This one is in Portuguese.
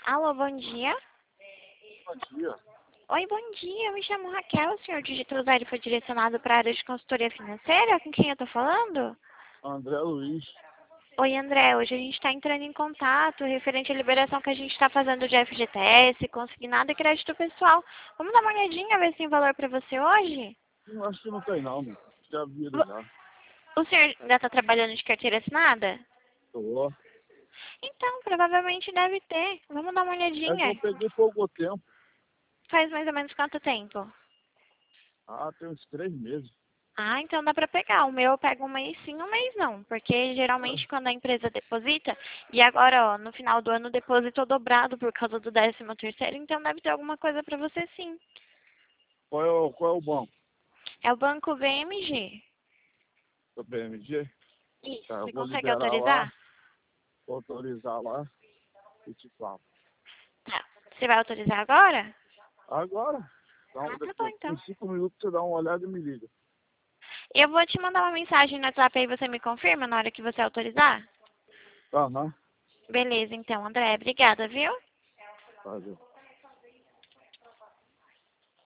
Alô, bom dia. Bom dia. Oi, bom dia. Eu me chamo Raquel. O senhor digitou 0 foi direcionado para a área de consultoria financeira? Com quem eu tô falando? André Luiz. Oi, André. Hoje a gente está entrando em contato referente à liberação que a gente está fazendo de FGTS, consignado e crédito pessoal. Vamos dar uma olhadinha, ver se tem valor para você hoje? Não, acho que não tem não, mano. Já viram Vo- já. O senhor ainda está trabalhando de carteira assinada? Tô. Então, provavelmente deve ter. Vamos dar uma É que eu olhadinha. peguei pouco tempo. Faz mais ou menos quanto tempo? Tem uns 3 meses. Ah, então dá para pegar. O meu eu pego um mês sim, um mês não. Porque É. geralmente quando a empresa deposita, e agora, ó, no final do ano depositou dobrado por causa do 13º, então deve ter alguma coisa para você sim. Qual é o banco? É o banco BMG. Do BMG? Isso. Tá, eu Você vou consegue liberar lá, autorizar? vou autorizar lá e te falo. Tá. Você vai autorizar agora? Agora, Ah, tá bom então. em 5 minutos você dá uma olhada e me liga. Eu vou te mandar uma mensagem no WhatsApp aí você me confirma na hora que você autorizar? Aham. Beleza, então, André. Obrigada, viu? Valeu.